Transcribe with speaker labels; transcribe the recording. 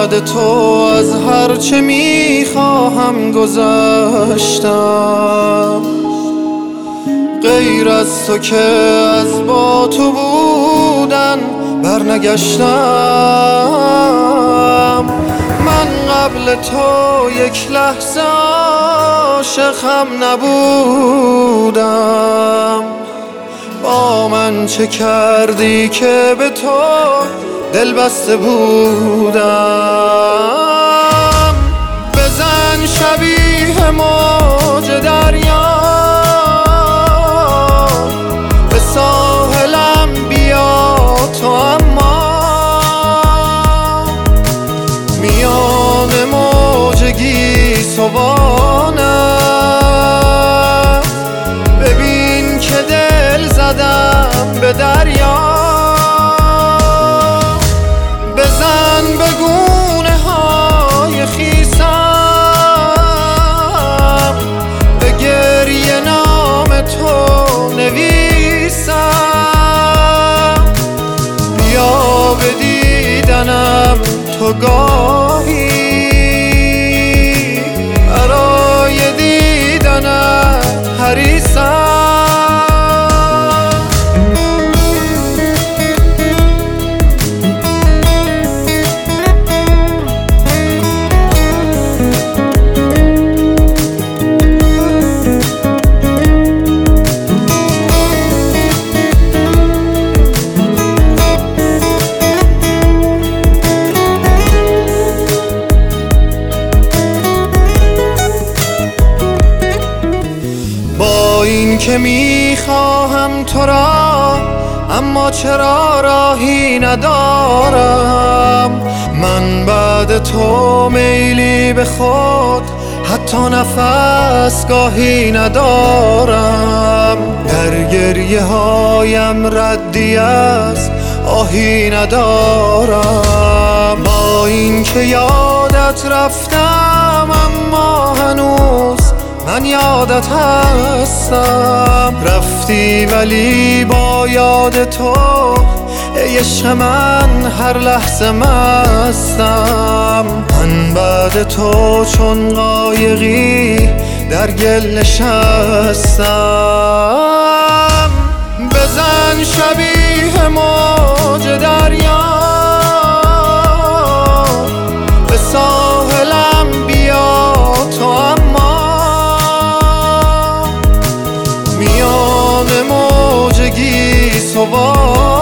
Speaker 1: بعد تو از هر چه میخواهم گذشتم، غیر از تو که از با تو بودن برنگشتم. من قبل تو یک لحظه عاشقم نبودم، با من چه کردی که به تو دل بسته بودم. بزن شبیه موج دریا، به ساحلم بیا تو، اما میان موج گیسوانت ببین که دل زدم به دریا. بزن به گونه های خیسم، به گریه نام تو نویسم. بیا به دیدنم تو گاهی، برای دیدنت حریصم. این که میخواهم تو را، اما چرا راهی ندارم. من بعد تو میلی به خود حتی نفس گاهی ندارم. در گریه هایم ردی از آهی ندارم. با این که یادت رفتم، اما هنوز من یادت هستم. رفتی ولی با یاد تو ای عشق من هر لحظه مستم. من بعد تو چون قایقی در گل نشستم. بزن شبیه موج دریا، به ساحلم بیا تو، اما میان موج گیسوان